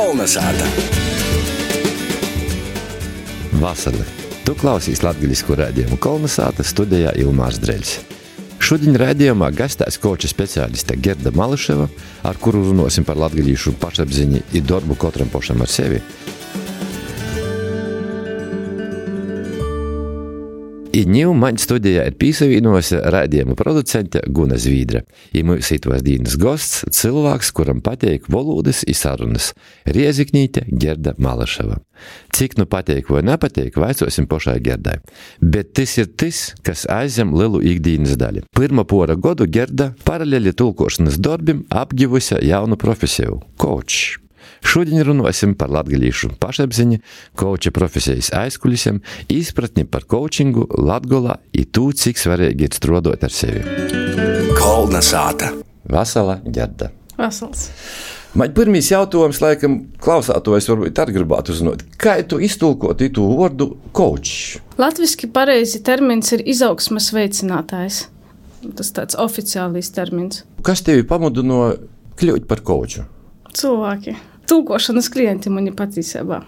Kolnesāta. Vasarli. Tu klausīs latgaļisku raidījumu Kolnesāta, studijā Ilmārs Dreļs. Šodien raidījumā gastēs koča speciāliste Gerda Mališeva, ar kuru runāsim par latgaļīšu pašapziņu i darbu katram pašam ar sevi. I ņiu maņ studijā ir pīsavīnojusi raidījuma producente Guna Zvīdra. I mūs itos dīnas gosts – cilvēks, kuram pateik volūdis i sarunas – Rieziknīte Gerda Mališeva. Cik nu pateik vai nepateik, vaicosim pošai Gerdai. Bet tas ir tas, kas aizem lielu ikdīnas daļu. Pirma pora godu Gerda paralēli tulkošanas darbim apgivusi jaunu profesiju – kočs. Šodien runāsim par latgaļīšu pašapziņu, koča profesijas aizkulisiem, izpratni par kočingu Latgolā i tū, cik svarīgi ir strādāt ar sevi. Kolnesāta. Vasala, Gerda. Vasals. Man pirmīs jautājums, laikam, klausātojs varbūt arī gribētu uzzināt, kā tu iztulkot itu vārdu kočs? Latviski pareizi termins ir izaugsmes veicinātājs. Tas tāds oficiālīs termins. Kas tevi pamudino kļūt par koču? Cilvēki. Tulkošanas klienti mani patīsībā.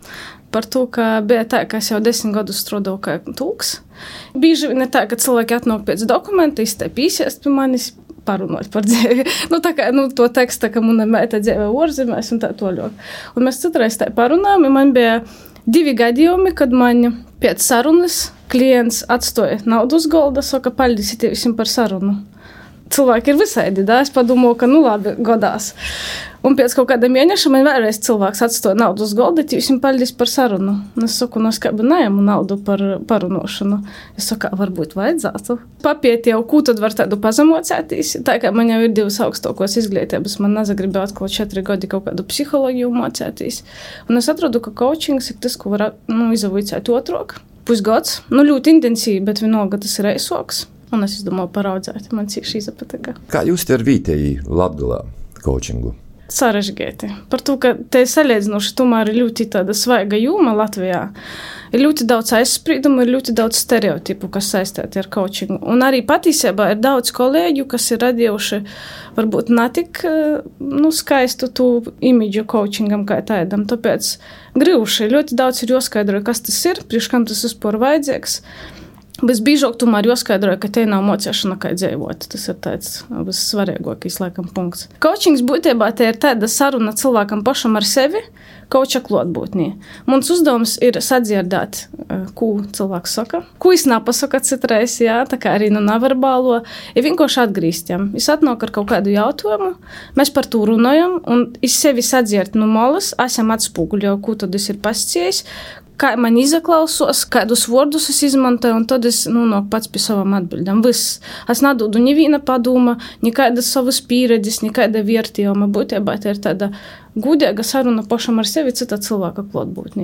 Par to, ka bija tā, ka es jau 10 gadus strādāju kā tulks. Bieži vien ir tā, ka cilvēki atnāk pēc dokumenta, izteip īsiest pie manis, parunāt par dzīvi. Tā kā to teksta, ka mana meita dzīve ārzemēs un tā toļāk. Un mēs citreiz tā parunājam, un man bija 2 gadījumi, kad man pēc sarunas klients atstoja naudu uz golda, saka, paldies tev par sarunu. Cilvēki ir visādi, da? Es padomāju, ka labi, godās. Un pēc kaut kāda mēneša man vēlreiz cilvēks atstoja naudu uz golda, jums paldies par sarunu. Un es saku, es kā neņemu naudu par parunošanu. Es saku, varbūt vajadzētu. Papiet jau, ko tad var tādu pazemocētīs. Tā kā man jau ir 2 augstākos izglītības, man nezagribēja atklāt 4 gadi kaut kādu psiholoģiju mocētīs. Un es atradu, ka coachings ir tas, ko var izavicēt otrāk. Pusgads, ļoti intensīvi, bet vienalga tas ir eisoks. Un es domāju, paraudzēt, man cīši izapataka. Kā jūs te ar vītēji Latgolā coachingu? Sarežģīti. Par to, ka te salīdzinoši tomēr ir ļoti tāda svaiga jūma Latvijā. Ir ļoti daudz aizspriedumu, ir ļoti daudz stereotipu, kas saistīti ar coachingu. Un arī patiesībā ir daudz kolēģu, kas ir radījuši varbūt netik skaistu tu imidžu coachingam kā tādam. Tāpēc grīvuši ļoti daudz ir jāskaidro, kas tas ir, priekš kam tas vispār vajadzīgs. Visbiežāk tomēr jāskaidroja, ka te nav mocēšana, kā dzīvot. Tas ir tāds vissvarīgākais, laikam, punkts. Coachings būtībā te ir tāda saruna cilvēkam pašam ar sevi, koča klātbūtnī. Mans uzdevums ir sadzirdēt, ko cilvēks saka, ko es nepasaka citreiz, tā kā arī neverbālo, ir vienkārši atgrīzt jam. Es atnāk ar kaut kādu jautājumu, mēs par to runājam, un es sevi sadzirdu no malas, esam atspūguļoju, ko tad es ir pasciējis, kā man izaklausos, kādus vārdus es izmantoju, un tad es nonāku pats pie savām atbildēm. Viss. Es nedodu neviena padoma, nekādas savas pieredzes, nekāda vērtījuma. Būtībā tā ir tāda gudīga saruna pašam ar sevi cita cilvēka klātbūtnī.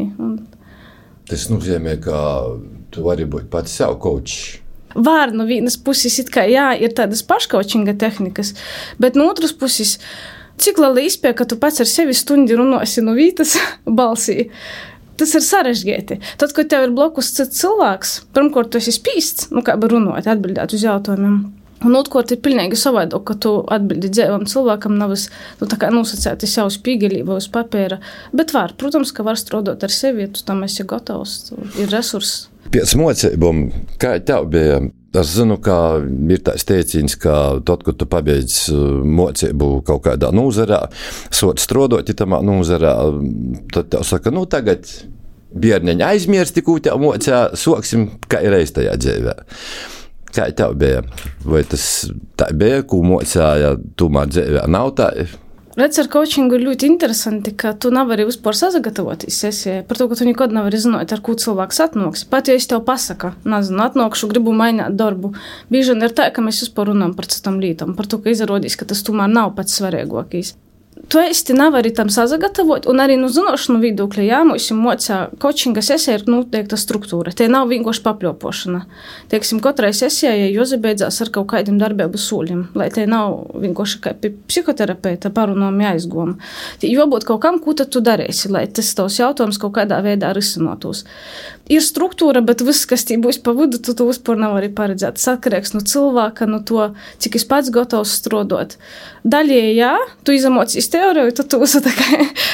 Tas nozīmē, ka tu vari būt pats sev coachs. Var no vienas puses it kā ir tādas paškaučinga tehnikas, bet no otras puses, cik liela iespēja, ka tu pats ar sevi stundi runāsi no vītas balsī. Tas ir sarežģīti. Tad, kad tev ir blakus cits cilvēks, pirmkārt, tu esi spīsts, kā runāt, atbildēt uz jautājumiem. Un otrkārt, ir pilnīgi savādāk, ka tu atbildi dzīvam cilvēkam, nav tā kā nosacēti sev spīgelī vai uz papēra. Bet var, protams, ka var strādāt ar sevi, ja tu tam esi gatavs, ir resurss. Pēc mocībām, kā tev bija? Es zinu, ka ir tāds teiciens, ka tad, kad tu pabeidz mocību kaut kādā nozarē, sot strādāt tamā nozarē, tad tev saka, tagad bērniņi aizmirsti, ko tev mocē, soksim, kā ir reiz tajā dzīvē. Kā tev bija? Vai tas tā bija, ko mocēja, tomēr dzīvē nav tā? Redz, ar coachingu ir ļoti interesanti, ka tu nevari vispār sagatavoties sesijai, par to, ka tu nekad nevari zināt, ar ko cilvēks atnāks. Pat, ja es tev pasaka, nezinu, atnākšu, gribu mainīt darbu, bieži vien ir tā, ka mēs vispār runājam par citām lietām, par to, ka izrādīs, ka tas tomēr nav pats svarīgākais. Tu īsti nevari tam sagatavot, un arī no zināšanu viedokļa, mums mocā coachinga sesija ir noteikta struktūra. Te nav vienkārši papļopošana. Teiksim, katrai sesijai jāizbeidzās ar kaut kādiem darbību soļiem, lai te nav vienkārši kā pie psihoterapeita parunām jāizgoma. Jābūt kaut kam, ko tad tu darīsi, lai tas tavs jautājums kaut kādā veidā risinotos. Ir struktūra, bet viss, kas tī būs pa vidu, tu vispār nevari paredzēt. Tas atkarīgs no cilvēka, no to, cik es pats gatavs strādāt. Daļai, tu izamocīs teoriju, tad tu esi tā kā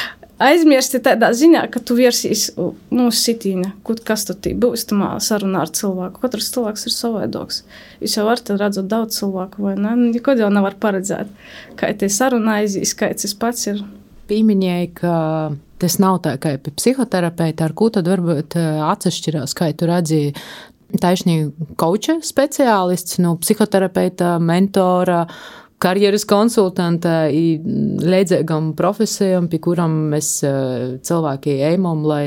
aizmirsti tādā ziņā, ka tu virsīs mūsu sitīņa, kas tu tī būs tamā sarunā ar cilvēku. Katrs cilvēks ir savaidoks. Jūs jau varat redzot daudz cilvēku, vai ne? Nekod jau nevar paredzēt, kā tie saruna aizīs, kā tas pats ir. Pieminēja, ka tas nav tā kā pie psihoterapeita, ar ko tad varbūt atšķirās, kā tu redzi taisnīgi kauča speciālists, no psihoterapeita, mentora, karjeras konsultanta i līdzīgam profesijam, pie kuram mēs cilvēki ejam, lai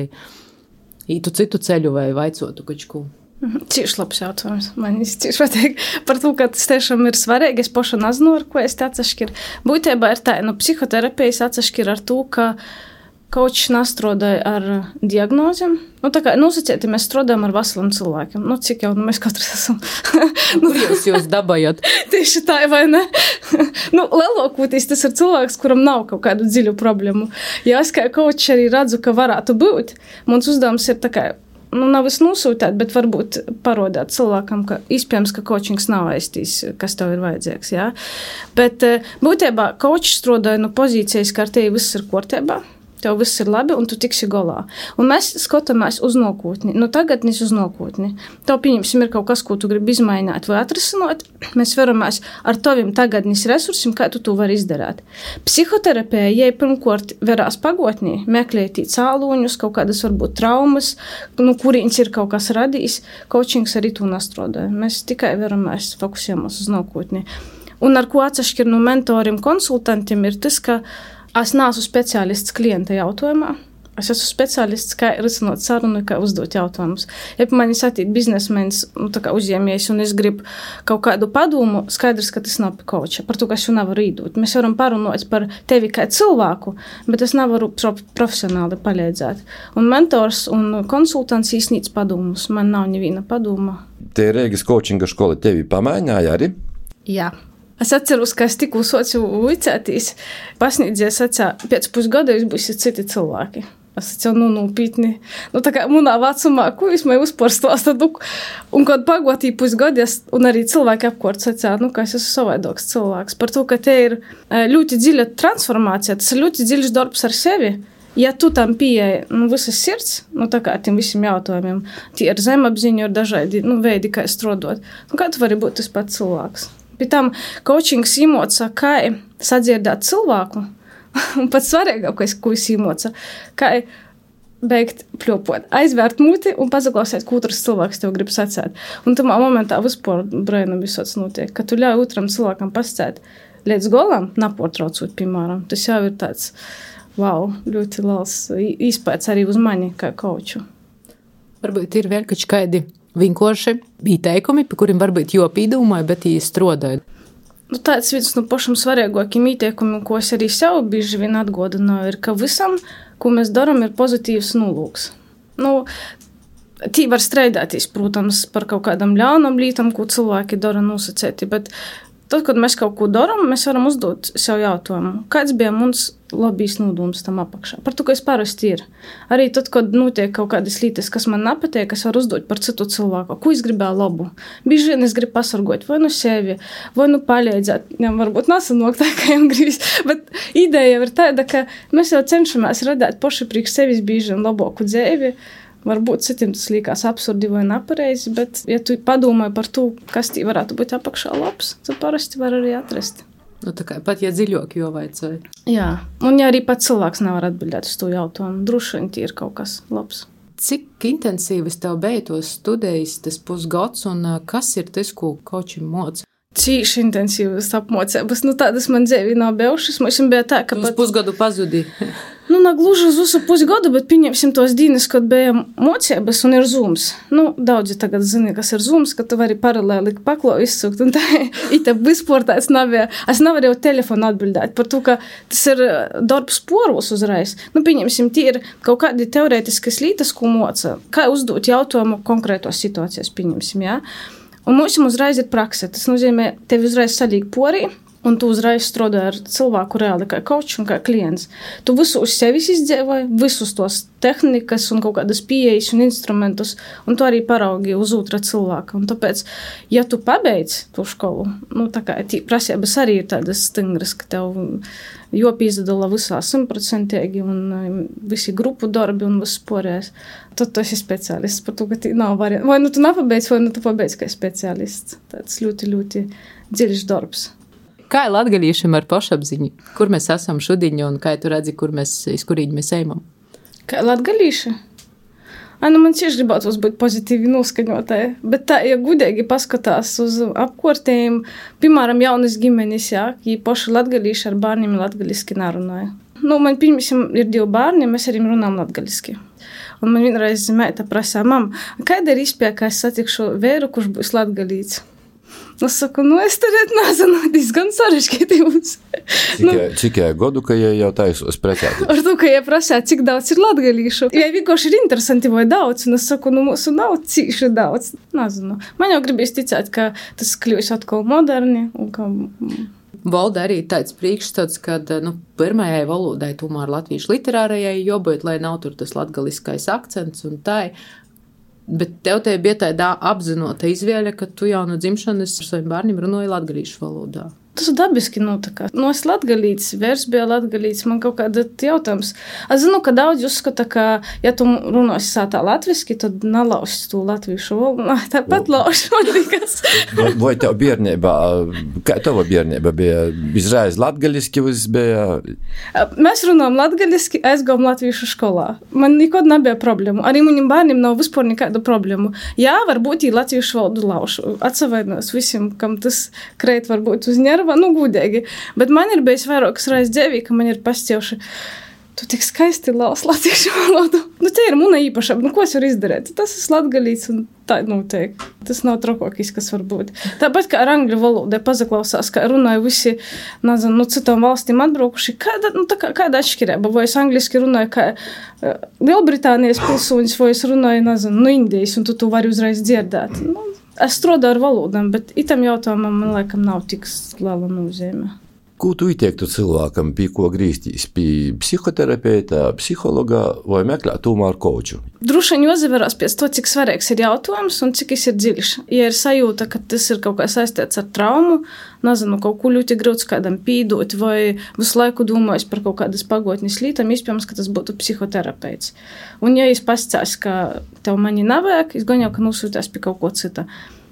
ītu citu ceļu vai vaicotu kačku. Cīši labs jautājums. Man cīši patīk par to, ka tas tiešām ir svarīgi. Es pašu nezinu, ar ko es te atsašķiru. Būtībā ir tā, psihoterapijas atsašķiru ar to, ka kaučs nestrādāja ar diagnozēm. Tā kā nosacīti mēs strādājam ar veseliem cilvēkiem. Cik jau mēs katrs esam. Kur jūs dabājat? Tieši tā, vai ne? Lielākoties tas ir cilvēks, kuram nav kaut kādu dziļu problēmu. Ja es kā kaučs arī redzu, ka varētu būt, mans uzdevums ir tā kā, nav es nosūtēt, bet varbūt parodāt cilvēkam, ka iespējams, ka coachings nav aiztīs, kas tev ir vajadzīgs, jā. Bet būtībā kaučs strādāja no pozīcijas, ka ar tevi viss ir kārtībā. Tev viss ir labi, un tu tiksi galā. Un mēs skatāmies uz nākotni. Tagadnis uz nākotni. Tev, pieņemsim, ir kaut kas, ko tu gribi izmainīt vai atrisināt. Mēs veramies ar taviem tagadnis resursiem, kā tu to vari izdarīt. Psihoterapija, ja pirmkārt verās pagotnī, meklēt cēloņus, kaut kādas varbūt traumas, kurīns ir kaut kas radījis, coachings arī to nestrādāja. Mēs tikai veramies, fokusējamies uz nākotni. Un ar ko atsašķir no mentoriem, konsultantiem ir tas, ka es neesmu speciālists klienta jautājumā. Es esmu speciālists, kā risināt sarunu, kā uzdot jautājumus. Ja pie manis atīt biznesmenis, uzņēmējs, un es gribu kaut kādu padomu, skaidrs, ka tas nav pie kauča. Par to, ka es jau nevaru īdot. Mēs varam parunāt par tevi kā cilvēku, bet es nevaru profesionāli palīdzēt. Un mentors un konsultants īsnīc padomus. Man nav neviena padoma. Te Rīgas coachinga skola tevi pamēģināja arī? Jā. Es atceros, ka es tikko socu vicētīs. Pasniedzēja sacā, pēc pusgada jūs būsiet citi cilvēki. Es teicu, nopietni. Tā kā manā vecumā, ko jūs man uzpārstāstat? Un kad pagotī pusgadies, un arī cilvēki apkārt sacā, ka es esmu savaidoks cilvēks. Par to, ka te ir ļoti dziļa transformācija, tas ir ļoti dziļš darbs ar sevi. Ja tu tam pieeja visas sirds, tā kā tiem visiem jautājumiem, tie ir zemapziņu, ir dažādi veidi, kā strādāt. Kā tu vari būt tas pats cilvēks? Pie tam coachings īmoca, kā sadzirdēt cilvēku, un pats svarīgākais, ko es īmoca, kā beigt pļopot, aizvērt muti un pazaklausēt, ko otrs cilvēks tev grib sacēt. Un tamā momentā vispār brainam visots notiek, ka tu ļauj otram cilvēkam pasacēt līdz golam, napārtraucot, piemēram. Tas jau ir tāds, wow, ļoti liels izpētes arī uz mani kā coachu. Varbūt ir vēl kādi vienkārši ieteikumi, pie kuriem varbūt jopīdūmāja, bet viņi strādāja. Tāds viens no pašam svarīgākiem ieteikumiem, ko es arī sev bieži vien atgādināju, ir, ka visam, ko mēs darām, ir pozitīvs nolūks. Tī var strēdēties, protams, par kaut kādām ļaunām lietām, ko cilvēki dara nosacēti, bet tad, kad mēs kaut ko darām, mēs varam uzdot sev jautājumu, kāds bija mums labīs nodoms tam apakšā. Par to, ka es parasti ir. Arī tad, kad notiek kaut kādas lietas, kas man nepatīk, es varu uzdot par citu cilvēku, ko es gribēju labu. Bieži vien es gribu pasargot vai nu sevi, vai nu palīdzēt. Jā, varbūt nesanāk tā, kā jau gribas, bet ideja ir tāda, ka mēs jau cenšamies radīt paši priekš sevis bieži vien labāku dzīvi. Varbūt citiem tas liekas absurdi vai nepareizi, bet, ja tu padomāji par to, kas tī varētu būt apakšā labs, tad parasti var arī atrast. Tā kā pat, ja dziļāk jau vajadzēja. Jā, un ja arī pat cilvēks nevar atbildēt uz to jautājumu, droši vien tī ir kaut kas labs. Cik intensīvas tev bija tos studējas tas pusgads, un kas ir tas, ko coachim moc? Cīši intensīvas apmocības. Tādas man dzīvī nav bijušas. Mums bija tā, ka pat... pusgadu pazudī. Negluži uz visu pusgadu, bet pieņemsim tos dienas, kad bija mocības un ir Zooms. Daudzi tagad zina, kas ir Zooms, ka tu vari paralēli paklau izsukt, un tā vispār tāds nav. Es nevarēju telefonu atbildēt par to, ka tas ir darbs poros uzreiz. Pieņemsim, tie ir kaut kādi teorētiskas lietas, ko moca. Kā uzdot jautājumu konkrētos situācijās, pieņemsim, jā. Un mums uzreiz ir prakse. Tas nozīmē, tevi uzreiz salīg porī, un tu uzreiz strādāji ar cilvēku reāli kā coach un kā klients. Tu visu uz sevis izdzīvoji, visus tos tehnikas un kaut kādas pieejas un instrumentus, un tu arī paraugi uz otra cilvēka. Un tāpēc, ja tu pabeidz to skolu, nu, tā kā prasības arī ir tādas stingras, ka tev jopīzdala visā 100% un visi grupu darbi un viss porēs, tad tu esi speciālists par to, ka nav variantu. Vai nu tu nepabeidz, vai nu tu pabeidz kā speciālists. Tāds ļoti, ļoti dziļš darbs. Kā ir latgaļīšiem ar pašapziņu? Kur mēs esam šodien un kā tu redzi, iz kurīņi mēs ejam? Kā ir latgaļīši? Nu man cieši gribētu būt pozitīvi noskaņotāji, bet tā, ja gudīgi paskatās uz apkārtējumu, piemēram, jaunas ģimenes, ja paši latgaļīši ar bērniem latgaļiski nerunāja. Nu, man, piemēram, ir 2 bērni, mēs arī runājam latgaļiski. Un man vienreiz meita prasīja, mam, kāda ir iespēja, ka es satikšu vēru, kurš būs latgaļīts? Es saku, es tagad nezinu, diezgan sarežģīti būs. Cik godu, ka jau taisos precēti? Ar to, ka prasīja, cik daudz ir latgaļīšu. Ja vienkārši ir interesanti vai daudz, un es saku, mūsu nav cīši daudz. Nezinu. Man jau gribīs ticēt, ka tas kļūs atkal moderni. Un ka... Valda arī tāds priekšstats, ka pirmajai valodai tomēr latviešu literārajai jābūt, lai nav tur tas latgaliskais akcents un tā. Bet tev te bija tāda apzinota izvēle, ka tu jau no dzimšanas ar saviem bērniem runāji latgalīšu valodā. Tas dabiski notika. Es latgalīts, vērs bija latgalīts, man kaut kāda jautājums. Es zinu, ka daudz uzskata, ka, ja tu runāsi sātā latviski, tad nalausi tu latviešu valodu. Tāpat lauši, man likas. Vai tev bērnībā, kā tava bērnībā bija izraiz latgaliski, bija? Mēs runājam latgaliski, aizgājam latviešu skolā. Man nekad nebija problēmu. Arī manim bērniem nav vispār nekāda problēmu. Jā, varbūt ir latviešu valodu laušu. Atsavainos visiem, kam tas kreit varbūt uz nervu. Gudīgi. Bet man ir bijis vairākas reizes dzīvī, ka man ir pastājuši, tu tik skaisti laus latviešu valodu. Te ir muna īpašība. Ko es varu izdarīt? Tas ir latgalīts un tā notiek. Tas nav trakākais, kas var būt. Tāpat kā ar angļu valodu pazaklausās, kā runāja visi, nezinu, citām valstīm atbraukuši. Kāda atšķirība? Vai es angliski runāju kā Lielbritānijas pilsonis, vai es runāju, nezinu, no Indijas, un tu vari uzreiz dzirdēt. Es strādāju ar valodām, bet itam jautājumam, man laikam, nav tik liela nozīme. Ko tu ieteiktu cilvēkam, pie ko grīstīs? Pie psihoterapeita, psihologa vai meklēt tomēr koču? Droši vien jāsaverās pēc to, cik svarīgs ir jautājums un cik ir dziļš. Ja ir sajūta, ka tas ir kaut kā saistīts ar traumu, nezinu, kaut ko ļoti grūts kādam pīdot vai visu laiku domājis par kaut kādas pagotnes lietām, iespējams, ka tas būtu psihoterapeits. Un ja es pastāstu, ka tev mani nevajag, es gan jau, ka nosūtās pie kaut ko cita.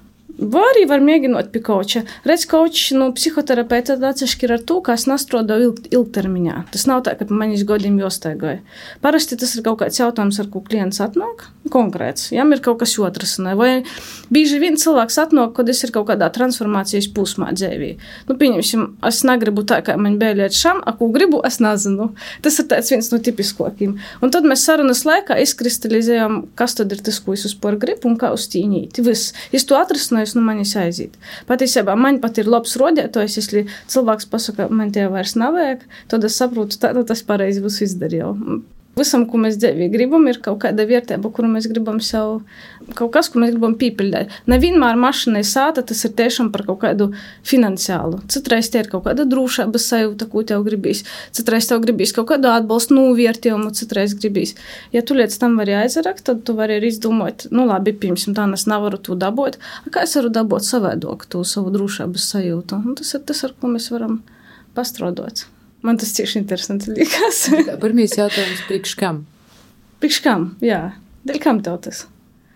Vai arī var mēģinot pie koča. Redz, kočs, psihoterapeita atšķir ar to, ka es nestrādāju ilgtermiņā. Tas nav tā, ka manis godiem jāstaigoja. Parasti tas ir kaut kāds jautājums, ar ko klients atnāk, konkrēts. Jām ir kaut kas atrasinājis. Vai bieži vien cilvēks atnāk, kad es ir kaut kādā transformācijas posmā dzīvī. Pieņemsim, es negribu tā, kā man bija līdz šam, a ko gribu, es nezinu. Tas ir tāds viens no tipiskākiem. Un tad mēs sarunas laikā izkristalizējam, kas tad ir tas, ko es uzpār gribu un kā uz tīnīt. Viss. Es to atrasināju, manis aiziet. Patiesībā man pat ir labs rodētojs, ja cilvēks pasaka, man tie vairs nevajag, tad es saprotu, tas pareizi visu izdarīju. Visam, ko mēs dzīvī gribam, ir kaut kāda vērtība, kuru mēs gribam sev, kaut kas, ko mēs gribam pīpildēt. Nevienmēr mašīnai sāta, tas ir tiešām par kaut kādu finansiālu. Citreiz tie ir kaut kāda drošības sajūta, ko tev gribīs. Citreiz tev gribīs kaut kādu atbalstu novērtījumu, citreiz gribīs. Ja tu līdz tam vari aizarakt, tad tu vari arī izdomāt, labi, pirmsim, tā es nevaru to dabūt. Kā es varu dabūt savādāk to savu drošības sajūtu? Un tas ir tas, ar ko mēs varam pastrādāt. Man tas tieši interesanti liekas. Pirmīs jautājums, priekš kam? Priekš kam, jā. Dēļ kam tev tas?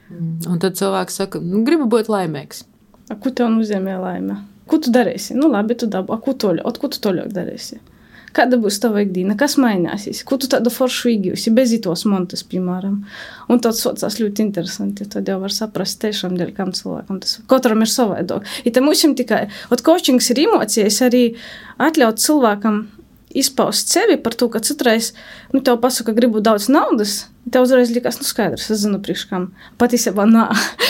Un tad cilvēks saka, gribu būt laimīgs. Ko tev nozīmē laime? Ko tu darīsi? Labi, tu dabu. Ko tu toļāk darīsi? Kāda būs tava ikdiena? Kas mainīsies? Ko tu tādu foršu īgījusi? Bez itos montas, piemēram. Un tad socās ļoti interesanti. Tad jau var saprast tiešām, dēļ kam cilvēkam tas. Katram ir savādāk. I te mūsim tikai, coachings ir emocijas, arī atļaut cilvēkam izpaust sevi par to, ka citreiz, tev pasaka, gribu daudz naudas, tev uzreiz likās, skaidrs, es zinu priekš kam. Patiesībā nā.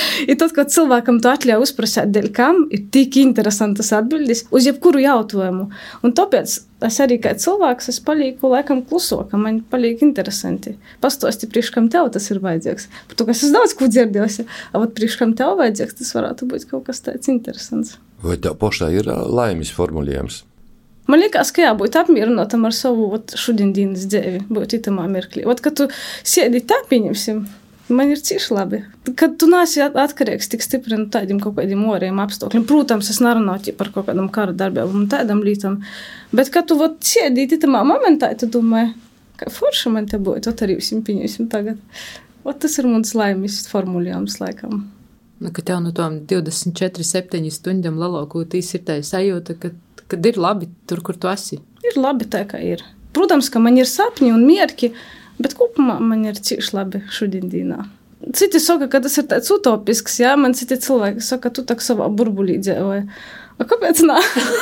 I tad, kad cilvēkam tu atļauj uzprasēt, dēļ kam, ir tik interesantas atbildes uz jebkuru jautājumu. Un tāpēc es arī kā cilvēks, es palieku laikam klusoka, man paliek interesanti. Pastosti priekš kam tev tas ir vajadzīgs. Par to, ka es daudz ko dzirdējusi, bet priekš kam tev vajadzīgs, tas varētu būt kaut kas tāds interesants. Vai tev pašā ir laimes formulējums? Man liekas, ka jābūt apmierinotam ar savu šodienas dzīvi, būt itamā mirklī. Kad tu sēdi tā, pieņemsim, man ir cīši labi. Kad tu nāsi atkarīgs tik stipri no tādiem kaut kādiem oriem apstākļiem. Protams, es nerunāju par kaut kādam kara darbībām un tādam lītam, bet kad tu sēdi itamā momentā, tu domāji, ka forša man te būtu, arī visiem pieņemsim tagad. Tas ir mans laimes formulējums laikam. Ka tev no tom 24-7 stundām lalokūtīs ir tā sajūta, kad ir labi tur, kur tu esi. Ir labi tā, kā ir. Protams, ka man ir sapņi un mierki, bet kopumā man ir cīši labi šodienā. Citi saka, ka tas ir tāds utopisks, jā? Man citi cilvēki saka, tu tak savā burbulī dzīvoji. Kāpēc nā?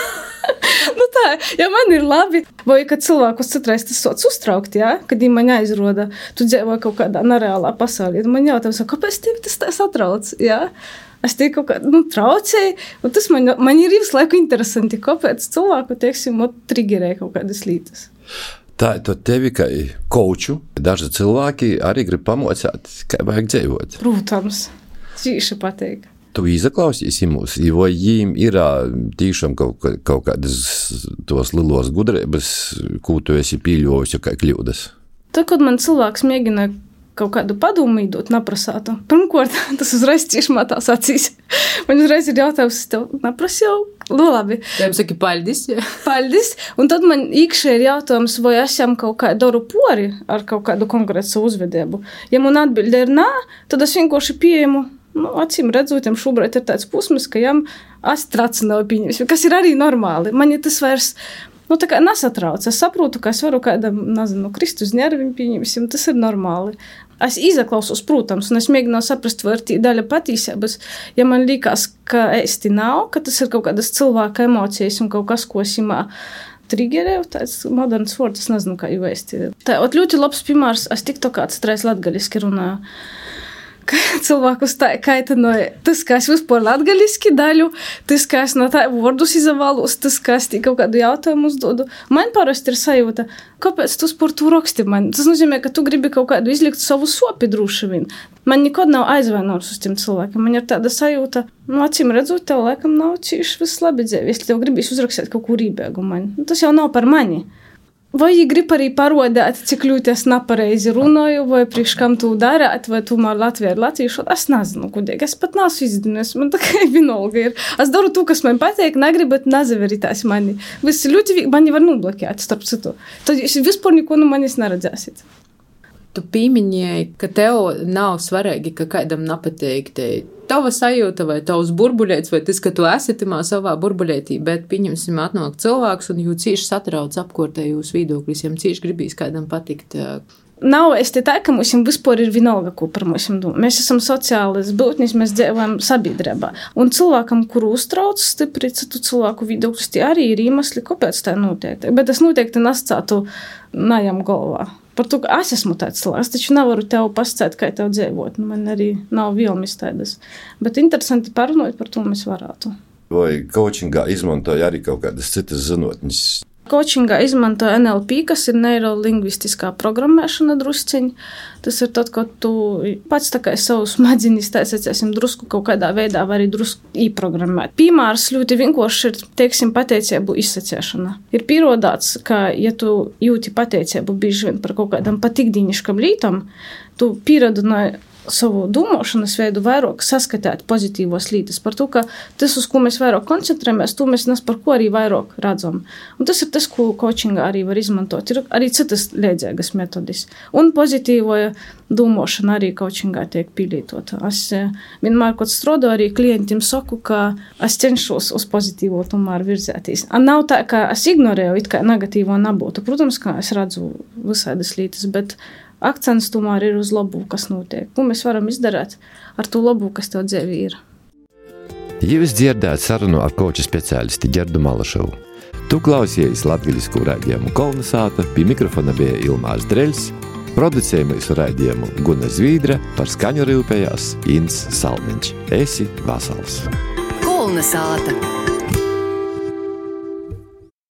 Tā, ja man ir labi, vai kad cilvēkus citreiz tas sots uztraukt, jā? Kad viņi man aizroda, tu dzīvoji kaut kādā nereālā pasaulī. Man jautājums, kāpēc tevi tas tā satrauc, jā? Es te kaut kā traucēju, un tas man ir visu laiku interesanti, kāpēc cilvēku, teiksim, trigerē kaut kādas lietas. Tā ir tevi, kā koču, daži cilvēki arī grib pamocēt, kā vajag dzīvot. Protams, cīši pateik. Tu izaklausīsi mūs, vai jīm ir tīšām kaut kādas tos lilos gudrības, ko tu esi pīļojusi kā kļūdas? Tad, kad man cilvēks mēģina kaut kādu padomu īdot, naprasātu. Pirmkārt, tas uzreiz cīši matās acīs. Man uzreiz ir jautājums, es tev naprasīju, labi. Tev saki, paļdis, jā. Paļdis, un tad man īkšē ir jautājums, vai es jām kaut kā daru pori ar kaut kādu konkrētu savu uzvedību. Ja man atbilde ir nā, tad es vienkārši pieejmu, acīm redzotiem šobrīd ir tāds pusmis, ka jām astracināju pieņems, kas ir arī normāli. Man ir tas vairs tā kā nesatrauc. Es saprotu, ka es varu kādam, krist uz nerviem pieņemsim, tas ir normāli. Es izaklausos, protams, un es mēģinu saprast, vai ir tī daļa patīsības. Ja man liekas, ka īsti nav, ka tas ir kaut kādas cilvēka emocijas un kaut kas, ko es imā trigerēju, tāds moderns vārds, es nezinu, kā jau īsti. Tā, ļoti labs piemērs, es tik to kāds treiz latgaliski runāju. Cilvēkus tā kaitinoja tas, ka es vispār latgaliski daļu, tas, ka es no tā vārdus izavalos, tas, ka es kaut kādu jautājumu uzdodu. Man parasti ir sajūta, kāpēc tu par to raksti man? Tas nozīmē, ka tu gribi kaut kādu izlikt savu sopi droši vien. Man nekad nav aizvainots uz tiem cilvēkiem. Man ir tāda sajūta, acīm redzot, tev laikam nav cīši viss labi dzīvi, ja tev gribīs uzrakstīt kaut ko rībēgu man. Tas jau nav par mani. Vai viņi grib arī parodēt, cik ļoti es nepareizi runāju, vai priekš kam tu darāt, vai tomēr Latvija ir latviešu, es nezinu, kudīgi. Es pat neesmu izdevies, man tā kā vienalga ir. Es daru to, kas man patīk, negribat nazaveritās mani. Visi ļoti mani var nobloķēt, starp citu. Tad jūs vispār neko no manis neredzēsiet. Tu pieminēji, ka tev nav svarīgi, ka kādam nepatīk tava sajūta vai tavs burbuļēts, vai tas, ka tu esi timā savā burbuļētī, bet pieņemsim atnāk cilvēks un jū cīši satrauc apkārtējos viedokļus, jām cīši gribīs kādam patikt. Nav es te tā, ka mums vispār ir vienalga, ko par mums domā. Mēs esam sociālas būtnes, mēs dzīvojam sabiedrībā. Un cilvēkam, kuru uztrauc stipri citu cilvēku viedokļus, tie arī ir iemesli, kāpēc tā notiek. Bet es noteikti nestātu najam galvā. Par to, ka es esmu tāds cilvēks, taču nevaru tev pasacēt, kā tev dzīvot. Man arī nav vilnis tādas. Bet interesanti parunāt par to mēs varētu. Vai coachingā izmantoja arī kaut kādas citas zinātnes? Coachingā izmantoja NLP, kas ir neirolingvistiskā programmēšana drusciņi. Tas ir tad, kad tu pats tā kā savu smadzenis, tā sacēsim, drusku kaut kādā veidā var arī drusku īprogrammēt. Piemērs ļoti vienkārši ir, teiksim, pateicību izsacēšana. Ir pierādāts, ka, ja tu jūti pateicību bieži vien par kaut kādam patikdīniškam lītam, tu pierādināji savu domāšanas veidu vairāk saskatīt pozitīvos lietas par to, ka tas, uz ko mēs vairāk koncentrējamies, to mēs nes par ko arī vairāk redzam. Un tas ir tas, ko coachingā arī var izmantot. Ir arī citas līdzīgas metodis. Un pozitīvoja domāšana arī coachingā tiek pielietota. Es vienmēr, kad strādāju, arī klientiem saku, ka es cenšos uz pozitīvo tomēr virzēties. Nav tā, ka es ignorēju, it kā negatīvo nebūtu. Protams, ka es redzu visādas lietas, bet akcents tomēr ir uz labu, kas notiek. Ko mēs varam izdarīt ar to labu, kas tev dzīvī ir. Jūs dzirdējāt sarunu ar koču speciālisti Gerdu Malašovu. Tu klausījies latviļisku raidījumu Kolnesāta, pie mikrofona bija Ilmārs Dreļs, producēja mūsu raidījumu Guna Zvīdra, par skaņu rūpējās Inns Salmiņš. Esi vasals! Kolnesāta!